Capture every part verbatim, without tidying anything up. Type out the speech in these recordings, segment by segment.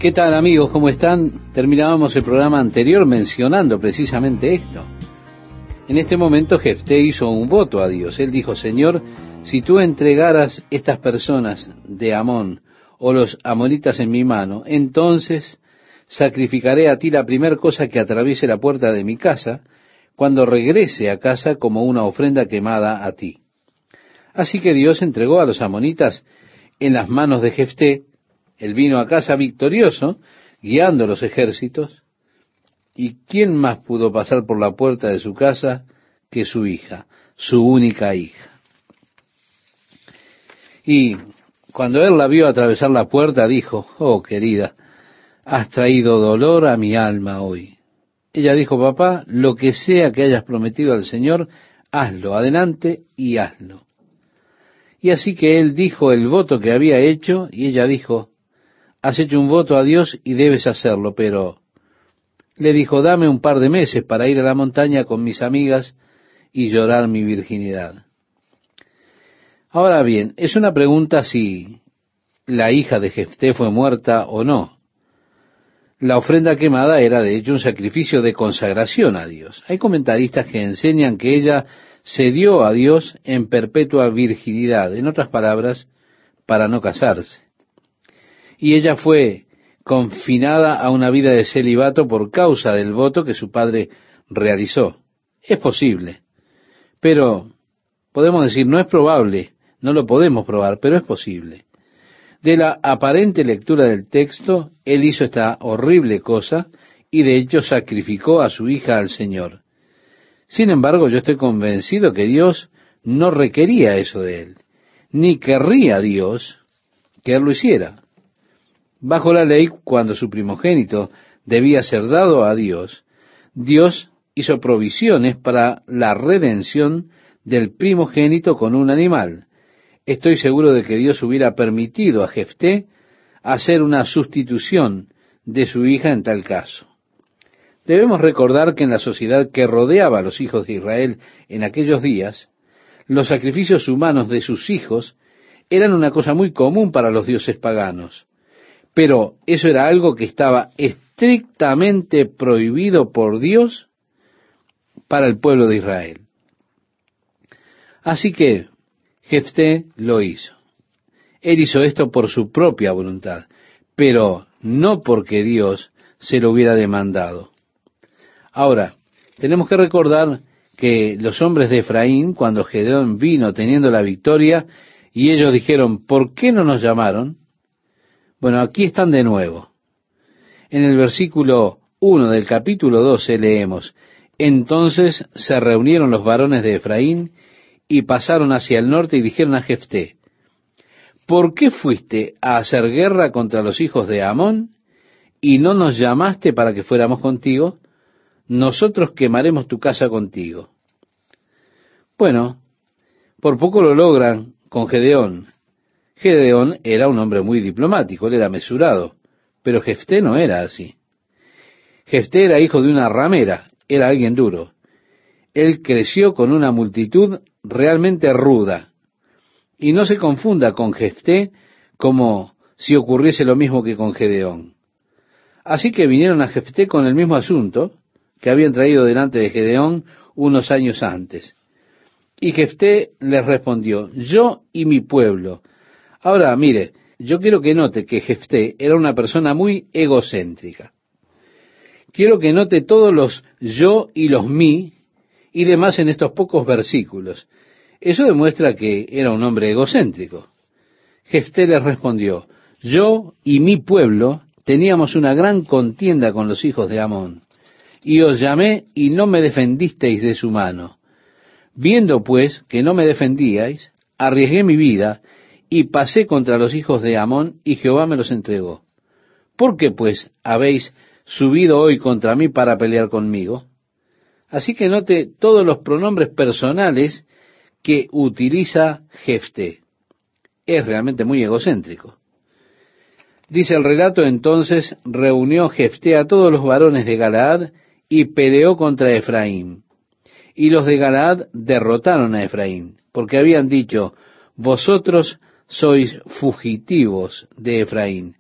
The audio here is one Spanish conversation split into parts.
¿Qué tal, amigos? ¿Cómo están? Terminábamos el programa anterior mencionando precisamente esto. En este momento Jefté hizo un voto a Dios. Él dijo: Señor, si tú entregaras estas personas de Amón o los amonitas en mi mano, entonces sacrificaré a ti la primera cosa que atraviese la puerta de mi casa, cuando regrese a casa como una ofrenda quemada a ti. Así que Dios entregó a los amonitas en las manos de Jefté. Él vino a casa victorioso, guiando los ejércitos. ¿Y quién más pudo pasar por la puerta de su casa que su hija, su única hija? Y cuando él la vio atravesar la puerta, dijo: oh, querida, has traído dolor a mi alma hoy. Ella dijo: papá, lo que sea que hayas prometido al Señor, hazlo, adelante y hazlo. Y así que él dijo el voto que había hecho, y ella dijo: has hecho un voto a Dios y debes hacerlo, pero le dijo: dame un par de meses para ir a la montaña con mis amigas y llorar mi virginidad. Ahora bien, es una pregunta si la hija de Jefté fue muerta o no. La ofrenda quemada era de hecho un sacrificio de consagración a Dios. Hay comentaristas que enseñan que ella se dio a Dios en perpetua virginidad, en otras palabras, para no casarse. Y ella fue confinada a una vida de celibato por causa del voto que su padre realizó. Es posible, pero podemos decir, no es probable, no lo podemos probar, pero es posible. De la aparente lectura del texto, él hizo esta horrible cosa y de hecho sacrificó a su hija al Señor. Sin embargo, yo estoy convencido que Dios no requería eso de él, ni querría Dios que él lo hiciera. Bajo la ley, cuando su primogénito debía ser dado a Dios, Dios hizo provisiones para la redención del primogénito con un animal. Estoy seguro de que Dios hubiera permitido a Jefté hacer una sustitución de su hija en tal caso. Debemos recordar que en la sociedad que rodeaba a los hijos de Israel en aquellos días, los sacrificios humanos de sus hijos eran una cosa muy común para los dioses paganos. Pero eso era algo que estaba estrictamente prohibido por Dios para el pueblo de Israel. Así que Jefté lo hizo. Él hizo esto por su propia voluntad, pero no porque Dios se lo hubiera demandado. Ahora, tenemos que recordar que los hombres de Efraín, cuando Gedeón vino teniendo la victoria, y ellos dijeron: ¿por qué no nos llamaron? Bueno, aquí están de nuevo. En el versículo uno del capítulo doce leemos: entonces se reunieron los varones de Efraín y pasaron hacia el norte y dijeron a Jefté: ¿por qué fuiste a hacer guerra contra los hijos de Amón y no nos llamaste para que fuéramos contigo? Nosotros quemaremos tu casa contigo. Bueno, por poco lo logran con Gedeón. Gedeón era un hombre muy diplomático, él era mesurado, pero Jefté no era así. Jefté era hijo de una ramera, era alguien duro. Él creció con una multitud realmente ruda. Y no se confunda con Jefté como si ocurriese lo mismo que con Gedeón. Así que vinieron a Jefté con el mismo asunto que habían traído delante de Gedeón unos años antes. Y Jefté les respondió: yo y mi pueblo. Ahora, mire, yo quiero que note que Jefté era una persona muy egocéntrica. Quiero que note todos los yo y los mí y demás en estos pocos versículos. Eso demuestra que era un hombre egocéntrico. Jefté les respondió: yo y mi pueblo teníamos una gran contienda con los hijos de Amón, y os llamé y no me defendisteis de su mano. Viendo pues que no me defendíais, arriesgué mi vida y pasé contra los hijos de Amón, y Jehová me los entregó. ¿Por qué pues habéis subido hoy contra mí para pelear conmigo? Así que note todos los pronombres personales que utiliza Jefté. Es realmente muy egocéntrico. Dice el relato: entonces reunió Jefté a todos los varones de Galaad y peleó contra Efraín. Y los de Galaad derrotaron a Efraín, porque habían dicho: vosotros sois fugitivos de Efraín,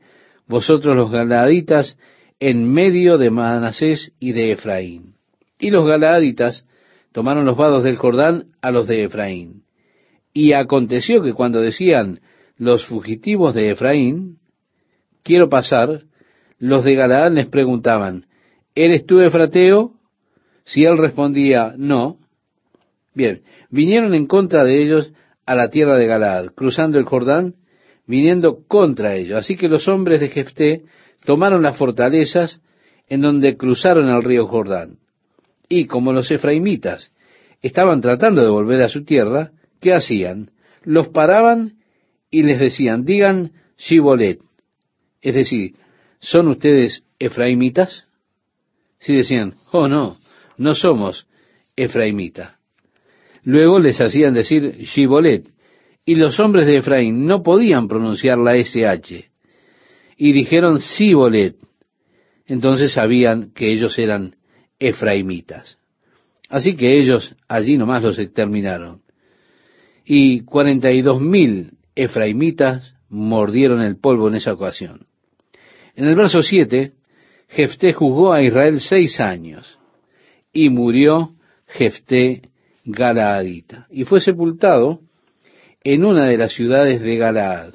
vosotros los galaaditas, en medio de Manasés y de Efraín. Y los galaaditas tomaron los vados del Jordán a los de Efraín. Y aconteció que cuando decían los fugitivos de Efraín, quiero pasar, los de Galaad les preguntaban, ¿eres tú efrateo? Si él respondía, no. Bien, vinieron en contra de ellos a la tierra de Galaad, cruzando el Jordán, viniendo contra ellos. Así que los hombres de Jefté tomaron las fortalezas en donde cruzaron el río Jordán. Y como los efraimitas estaban tratando de volver a su tierra, ¿qué hacían? Los paraban y les decían, digan Shibolet. Es decir, ¿son ustedes efraimitas? Si decían, oh no, no somos efraimitas. Luego les hacían decir Shibolet, y los hombres de Efraín no podían pronunciar la ese hache, y dijeron Sibolet. Entonces sabían que ellos eran efraimitas. Así que ellos allí nomás los exterminaron. Y cuarenta y dos mil efraimitas mordieron el polvo en esa ocasión. En el verso siete, Jefté juzgó a Israel seis años, y murió Jefté Galaadita, y fue sepultado en una de las ciudades de Galaad.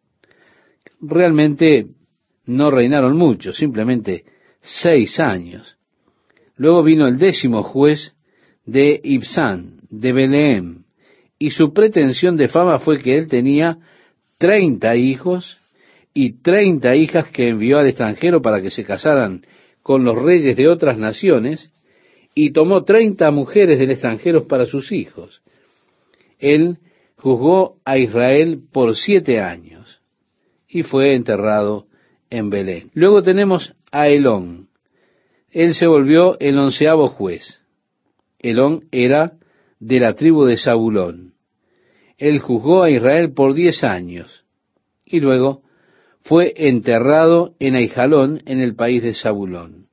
Realmente no reinaron mucho, simplemente seis años. Luego vino el décimo juez de Ibsán, de Beleem, y su pretensión de fama fue que él tenía treinta hijos y treinta hijas que envió al extranjero para que se casaran con los reyes de otras naciones, y tomó treinta mujeres del extranjero para sus hijos. Él juzgó a Israel por siete años y fue enterrado en Belén. Luego tenemos a Elón. Él se volvió el onceavo juez. Elón era de la tribu de Zabulón. Él juzgó a Israel por diez años y luego fue enterrado en Aijalón, en el país de Zabulón.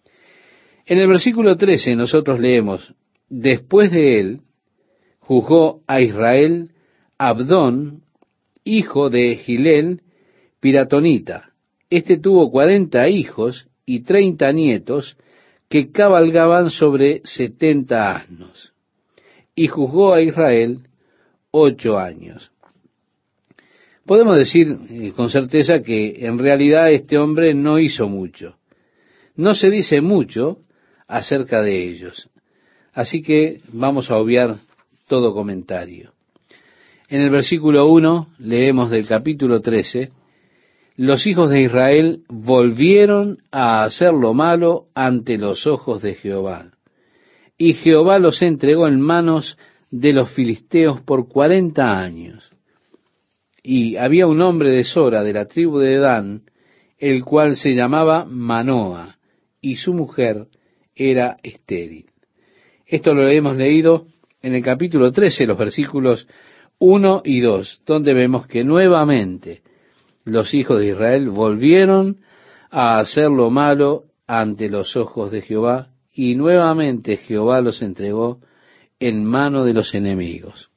En el versículo trece nosotros leemos, después de él juzgó a Israel Abdón, hijo de Gilel, piratonita. Este tuvo cuarenta hijos y treinta nietos que cabalgaban sobre setenta asnos. Y juzgó a Israel ocho años. Podemos decir eh, con certeza que en realidad este hombre no hizo mucho. No se dice mucho acerca de ellos. Así que vamos a obviar todo comentario. En el versículo uno leemos del capítulo trece, los hijos de Israel volvieron a hacer lo malo ante los ojos de Jehová. Y Jehová los entregó en manos de los filisteos por cuarenta años. Y había un hombre de Sora, de la tribu de Dan, el cual se llamaba Manoa, y su mujer era estéril. Esto lo hemos leído en el capítulo trece, los versículos uno y dos, donde vemos que nuevamente los hijos de Israel volvieron a hacer lo malo ante los ojos de Jehová, y nuevamente Jehová los entregó en mano de los enemigos.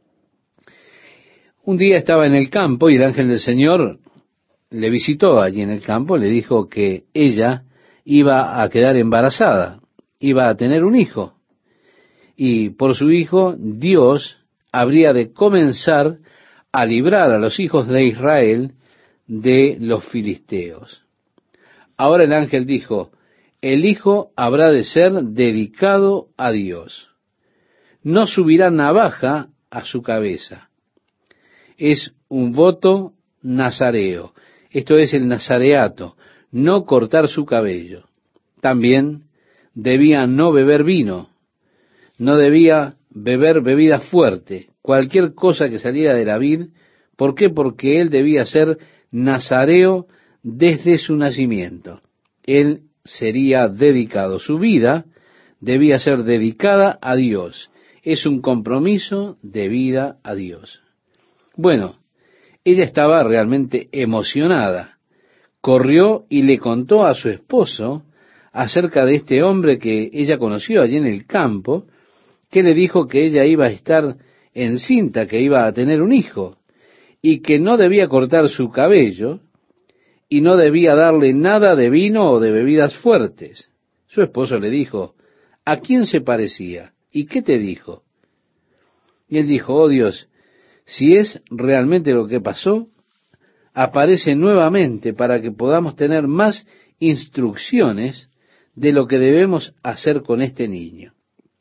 Un día estaba en el campo y el ángel del Señor le visitó allí en el campo, le dijo que ella iba a quedar embarazada, iba a tener un hijo, y por su hijo Dios habría de comenzar a librar a los hijos de Israel de los filisteos. Ahora el ángel dijo, el hijo habrá de ser dedicado a Dios. No subirá navaja a su cabeza. Es un voto nazareo. Esto es el nazareato, no cortar su cabello. También debía no beber vino, no debía beber bebida fuerte, cualquier cosa que saliera de la vid. ¿Por qué? Porque él debía ser nazareo desde su nacimiento. Él sería dedicado, su vida debía ser dedicada a Dios. Es un compromiso de vida a Dios. Bueno, ella estaba realmente emocionada. Corrió y le contó a su esposo acerca de este hombre que ella conoció allí en el campo, que le dijo que ella iba a estar encinta, que iba a tener un hijo, y que no debía cortar su cabello, y no debía darle nada de vino o de bebidas fuertes. Su esposo le dijo, ¿a quién se parecía? ¿Y qué te dijo? Y él dijo, oh Dios, si es realmente lo que pasó, aparece nuevamente para que podamos tener más instrucciones de lo que debemos hacer con este niño.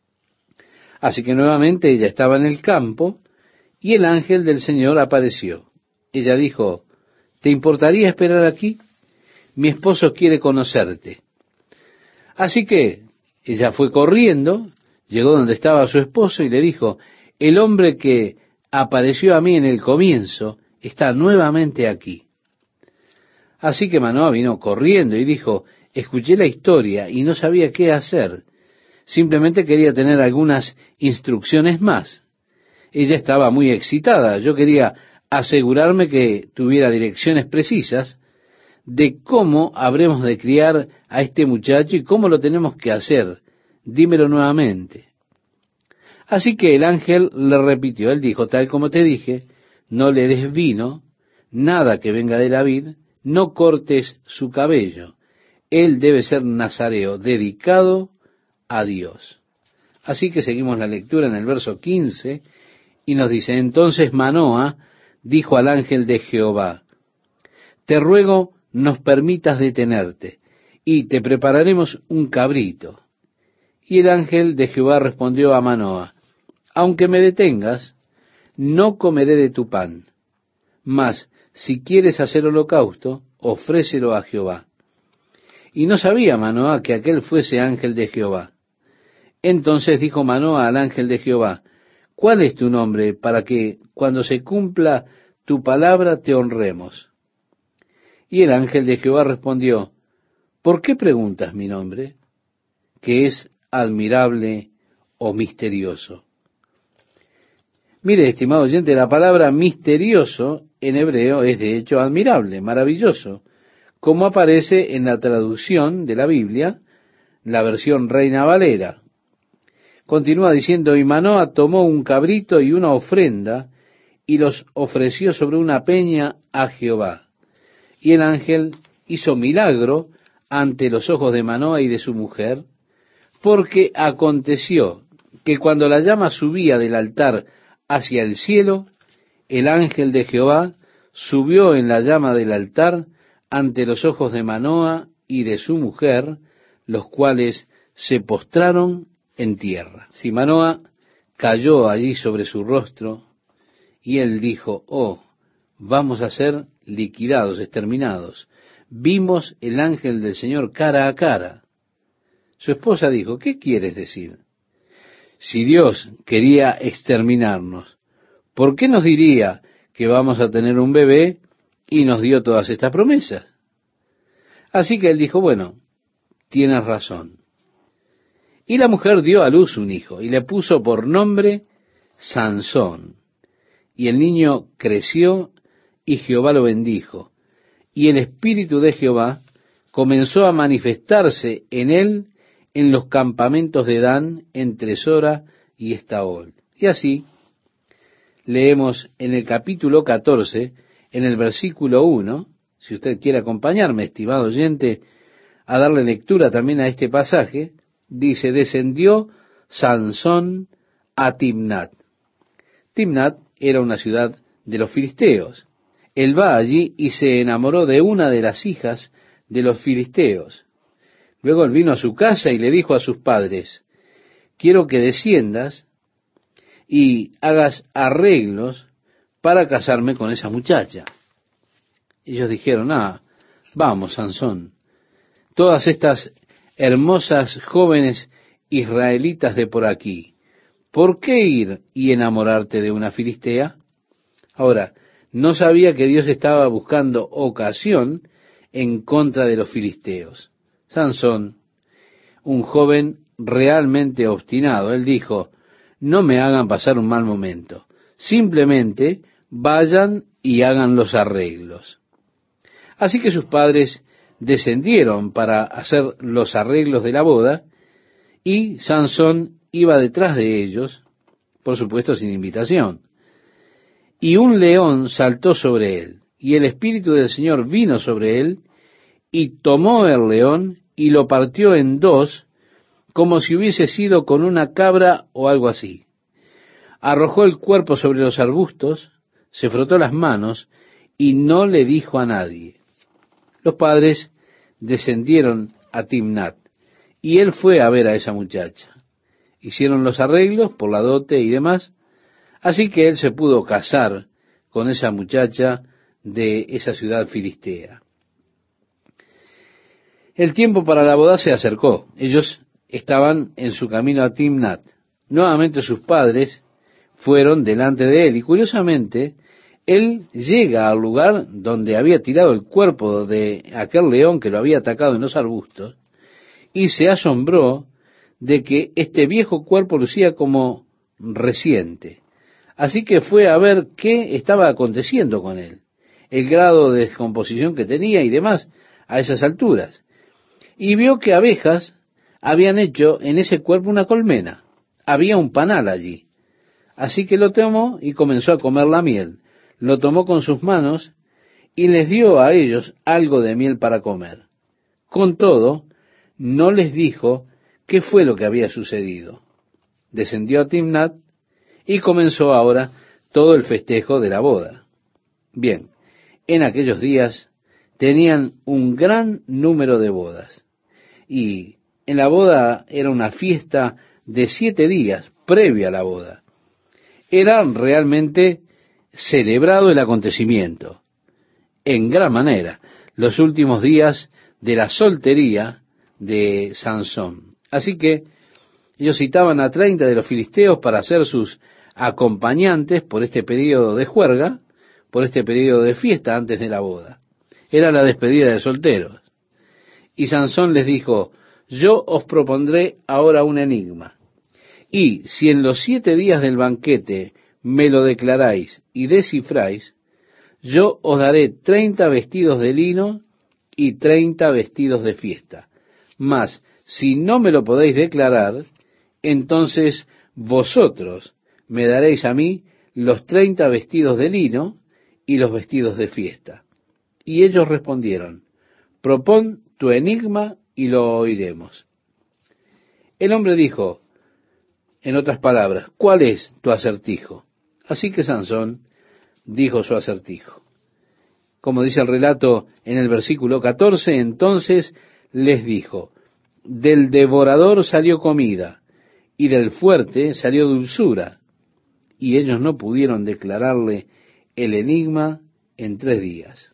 Así que nuevamente ella estaba en el campo y el ángel del Señor apareció. Ella dijo, ¿te importaría esperar aquí? Mi esposo quiere conocerte. Así que ella fue corriendo, llegó donde estaba su esposo y le dijo, el hombre que apareció a mí en el comienzo está nuevamente aquí. Así que Manoah vino corriendo y dijo, escuché la historia y no sabía qué hacer. Simplemente quería tener algunas instrucciones más. Ella estaba muy excitada. Yo quería asegurarme que tuviera direcciones precisas de cómo habremos de criar a este muchacho y cómo lo tenemos que hacer. Dímelo nuevamente. Así que el ángel le repitió, él dijo, tal como te dije, no le des vino, nada que venga de la vid, no cortes su cabello. Él debe ser nazareo, dedicado a Dios. Así que seguimos la lectura en el verso quince y nos dice, entonces Manoah dijo al ángel de Jehová, te ruego nos permitas detenerte y te prepararemos un cabrito. Y el ángel de Jehová respondió a Manoah, aunque me detengas, no comeré de tu pan, mas si quieres hacer holocausto, ofrécelo a Jehová. Y no sabía Manoah que aquel fuese ángel de Jehová. Entonces dijo Manoah al ángel de Jehová, ¿cuál es tu nombre para que cuando se cumpla tu palabra te honremos? Y el ángel de Jehová respondió, ¿por qué preguntas mi nombre? Que es admirable o misterioso. Mire, estimado oyente, la palabra misterioso en hebreo es de hecho admirable, maravilloso, como aparece en la traducción de la Biblia, la versión Reina Valera. Continúa diciendo, y Manoah tomó un cabrito y una ofrenda, y los ofreció sobre una peña a Jehová. Y el ángel hizo milagro ante los ojos de Manoah y de su mujer, porque aconteció que cuando la llama subía del altar hacia el cielo, el ángel de Jehová subió en la llama del altar ante los ojos de Manoah y de su mujer, los cuales se postraron en tierra. Si Manoah cayó allí sobre su rostro, y él dijo, oh, vamos a ser liquidados, exterminados. Vimos el ángel del Señor cara a cara. Su esposa dijo, ¿qué quieres decir? Si Dios quería exterminarnos, ¿por qué nos diría que vamos a tener un bebé y nos dio todas estas promesas? Así que él dijo, bueno, tienes razón. Y la mujer dio a luz un hijo y le puso por nombre Sansón. Y el niño creció y Jehová lo bendijo. Y el espíritu de Jehová comenzó a manifestarse en él en los campamentos de Dan, entre Sora y Estaol. Y así leemos en el capítulo catorce, en el versículo uno, si usted quiere acompañarme, estimado oyente, a darle lectura también a este pasaje, dice, descendió Sansón a Timnat. Timnat era una ciudad de los filisteos. Él va allí y se enamoró de una de las hijas de los filisteos. Luego él vino a su casa y le dijo a sus padres, quiero que desciendas y hagas arreglos para casarme con esa muchacha. Ellos dijeron, ah, vamos, Sansón, todas estas hermosas jóvenes israelitas de por aquí, ¿por qué ir y enamorarte de una filistea? Ahora, no sabía que Dios estaba buscando ocasión en contra de los filisteos. Sansón, un joven realmente obstinado, él dijo, no me hagan pasar un mal momento, simplemente vayan y hagan los arreglos. Así que sus padres descendieron para hacer los arreglos de la boda, y Sansón iba detrás de ellos, por supuesto sin invitación. Y un león saltó sobre él, y el Espíritu del Señor vino sobre él, y tomó el león, y lo partió en dos, como si hubiese sido con una cabra o algo así. Arrojó el cuerpo sobre los arbustos, se frotó las manos, y no le dijo a nadie. Los padres descendieron a Timnat, y él fue a ver a esa muchacha. Hicieron los arreglos por la dote y demás, así que él se pudo casar con esa muchacha de esa ciudad filistea. El tiempo para la boda se acercó. Ellos estaban en su camino a Timnat. Nuevamente sus padres fueron delante de él, y curiosamente, él llega al lugar donde había tirado el cuerpo de aquel león que lo había atacado en los arbustos, y se asombró de que este viejo cuerpo lucía como reciente. Así que fue a ver qué estaba aconteciendo con él, el grado de descomposición que tenía y demás a esas alturas. Y vio que abejas habían hecho en ese cuerpo una colmena. Había un panal allí. Así que lo tomó y comenzó a comer la miel. Lo tomó con sus manos y les dio a ellos algo de miel para comer. Con todo, no les dijo qué fue lo que había sucedido. Descendió a Timnat y comenzó ahora todo el festejo de la boda. Bien, en aquellos días tenían un gran número de bodas. Y en la boda era una fiesta de siete días previa a la boda. Era realmente celebrado el acontecimiento, en gran manera, los últimos días de la soltería de Sansón. Así que ellos citaban a treinta de los filisteos para ser sus acompañantes por este periodo de juerga, por este periodo de fiesta antes de la boda. Era la despedida de solteros. Y Sansón les dijo: yo os propondré ahora un enigma, y si en los siete días del banquete me lo declaráis y descifráis, yo os daré treinta vestidos de lino y treinta vestidos de fiesta. Mas, si no me lo podéis declarar, entonces vosotros me daréis a mí los treinta vestidos de lino y los vestidos de fiesta. Y ellos respondieron: propón tu enigma y lo oiremos. El hombre dijo, en otras palabras, ¿cuál es tu acertijo? Así que Sansón dijo su acertijo. Como dice el relato en el versículo catorce, entonces les dijo: del devorador salió comida, y del fuerte salió dulzura. Y ellos no pudieron declararle el enigma en tres días.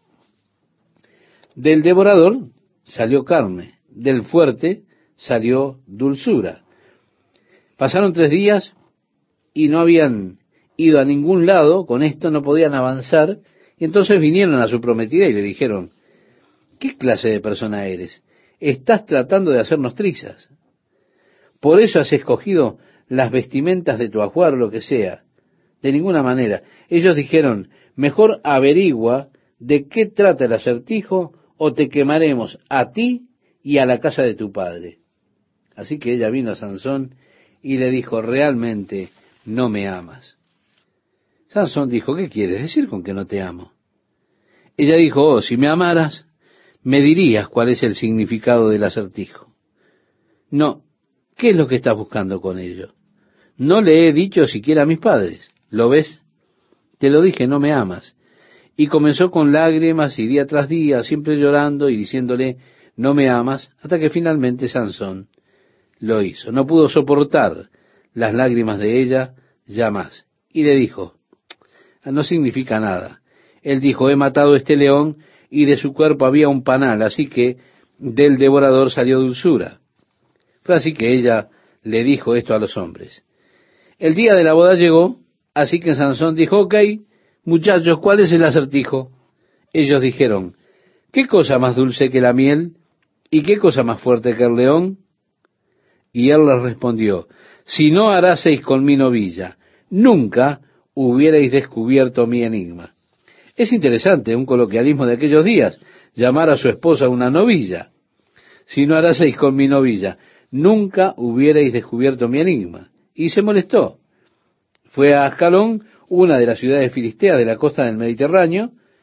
Del devorador salió carne, del fuerte salió dulzura. Pasaron tres días y no habían ido a ningún lado, con esto no podían avanzar, y entonces vinieron a su prometida y le dijeron: ¿qué clase de persona eres? Estás tratando de hacernos trizas. Por eso has escogido las vestimentas de tu ajuar o lo que sea. De ninguna manera. Ellos dijeron: mejor averigua de qué trata el acertijo, o te quemaremos a ti y a la casa de tu padre. Así que ella vino a Sansón y le dijo: realmente no me amas. Sansón dijo: ¿qué quieres decir con que no te amo? Ella dijo: oh, si me amaras, me dirías cuál es el significado del acertijo. No, ¿qué es lo que estás buscando con ello? No le he dicho siquiera a mis padres. ¿Lo ves? Te lo dije, no me amas. Y comenzó con lágrimas y día tras día, siempre llorando y diciéndole: no me amas, hasta que finalmente Sansón lo hizo. No pudo soportar las lágrimas de ella ya más. Y le dijo: no significa nada. Él dijo: he matado este león y de su cuerpo había un panal, así que del devorador salió dulzura. Fue así que ella le dijo esto a los hombres. El día de la boda llegó, así que Sansón dijo: ok, muchachos, ¿cuál es el acertijo? Ellos dijeron: ¿qué cosa más dulce que la miel? ¿Y qué cosa más fuerte que el león? Y él les respondió: si no haraseis con mi novilla, nunca hubierais descubierto mi enigma. Es interesante, un coloquialismo de aquellos días, llamar a su esposa una novilla. Si no haraseis con mi novilla, nunca hubierais descubierto mi enigma. Y se molestó. Fue a Ascalón, una de las ciudades filisteas de la costa del Mediterráneo,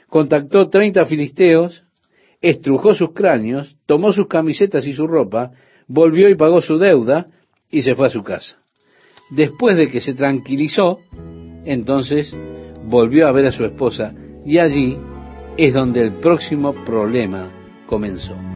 Contactó treinta filisteos, estrujó sus cráneos, tomó sus camisetas y su ropa, volvió y pagó su deuda y se fue a su casa. Después de que se tranquilizó, entonces volvió a ver a su esposa y allí es donde el próximo problema comenzó.